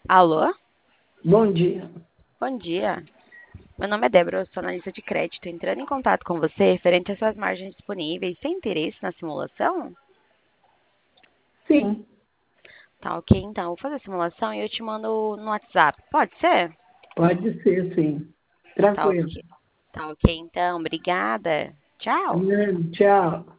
Alô? Bom dia. Bom dia. Meu nome é Débora, eu sou analista de crédito. Entrando em contato com você referente às suas margens disponíveis, sem interesse na simulação? Sim, Tá ok, então. Vou fazer a simulação e eu te mando no WhatsApp. Pode ser? pode ser, sim. Tá Tranquilo. ok. Tá ok, então. Obrigada. Tchau. Tchau.